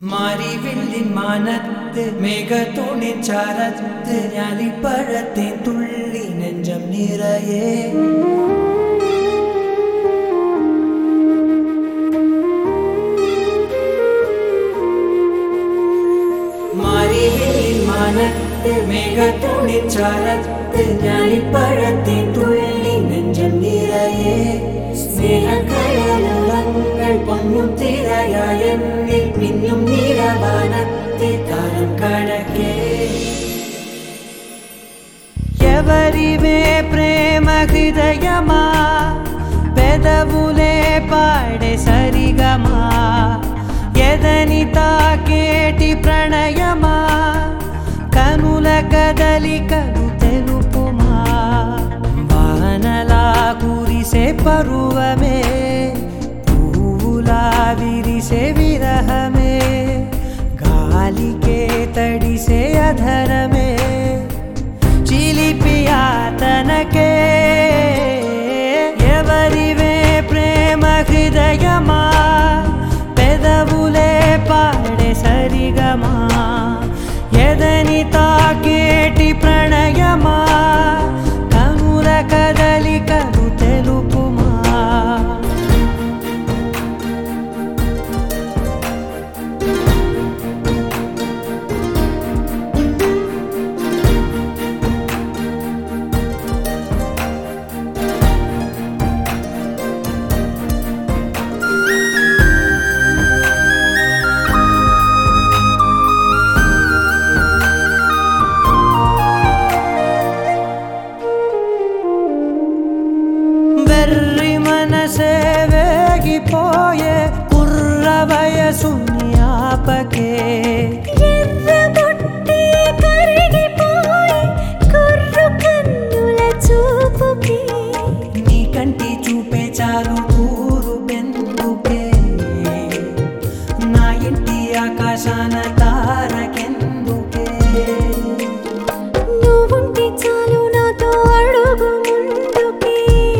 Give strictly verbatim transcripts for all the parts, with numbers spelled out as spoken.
മാരിവില്ലിൻ മാനത്ത് മേഘത്തൂണിൻ ചാരത്ത് ഞാലിപ്പഴത്തിൻ തുള്ളി നെഞ്ചം നിറയെ മാരിവില്ലിൻ മാനത്ത് മേഘത്തൂണിൻ ചാരത്ത് ഞാലിപ്പഴത്തിൻ തുള്ളി നെഞ്ചം നിറയെ സ്നേഹക്കടലുളങ്ങൾ പൊന്നും തിരയായെന്നിൽ മിന്നും നീലവാനത്തെ താരം കടക്കെ ఎవరివే ప్రేమ హృదయమా పెదవులే పాడే సరిగమా ఎదని తాకేటి ప్రణయమా కనుల కదలికలు తెలుపుమా వానలా కురిసే పరువమే పూలా విరిసే విరహమే గాలికే తడిసే అధరమే చిలిపియా తనకే ఎవరివే ప్రేమ హృదయమా పెదవులే పాడే సరిగమా ఎదని తాకేటి ప్రణయమా కనుల కదలికలు తెలుపుమా వెర్రి మనసే వేగిపోయే కుర్ర వయసుని ఆపకే ఎర్రబొట్టి కరిగిపోయే కుర్రు కన్నుల చూపుకే నీ కంటి చూపే చాలు ఊరు బెందుకే నా ఇంటి ఆకాశాన తారకెందుకే నువ్వుంటే చాలు నాతో అడుగు ముందుకే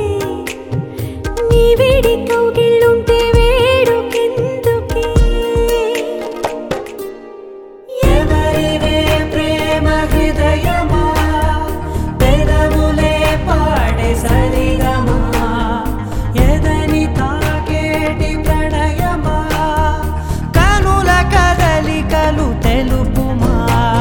నీ వేడి కౌగిళ్ళుంటే వేడుకెందుకే ఎవరివే ప్రేమ హృదయమా పెదవులే పాడే సరిగమా ఎదని తాకేటి ప్రణయమా కనుల కదలికలు తెలుపుమా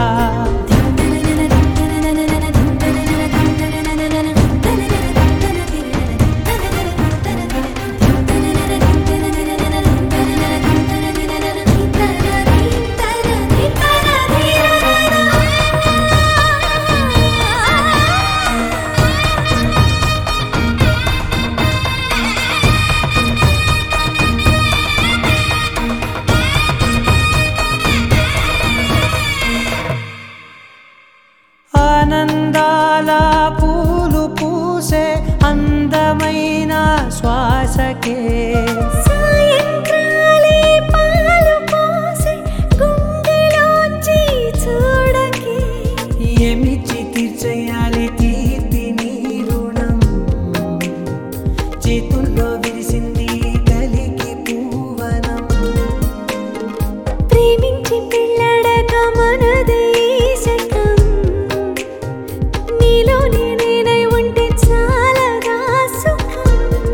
ఆనందాల పూలు పూసే అందమైన శ్వాసకే సాయంత్రాలే పాలు పోసే గుండెలోంచి చూడకే ఏమిచ్చి తీర్చేయాలి తీర్తి నీ రుణం చేతుల్లో విరిసింది కలికి పూవనం ప్రేమించి పెళ్ళాడక మనదే శకం నీలో నేనై ఉంటే చాలదా సుఖం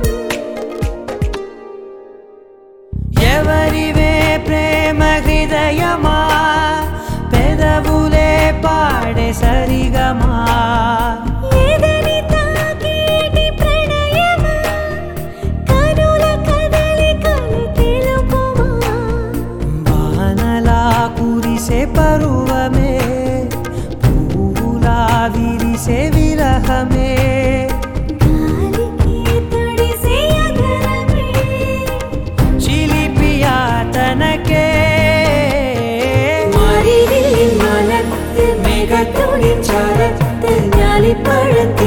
ఎవరివే ప్రేమ హృదయమా పెదవులే పాడే సరిగమా ఎదని తాకేటి ప్రణయమా కనుల కదలికలు తెలుపుమా వానలా కురిసే పరువమే పూలా విరిసే విరహమే గాలికి తడిసే అధరమే చిలిపియా తనకే മാരിവില്ലിൻ മാനത്ത് മേഘത്തൂണിൻ ചാരത്ത് ഞാലിപ്പഴത്തിൻ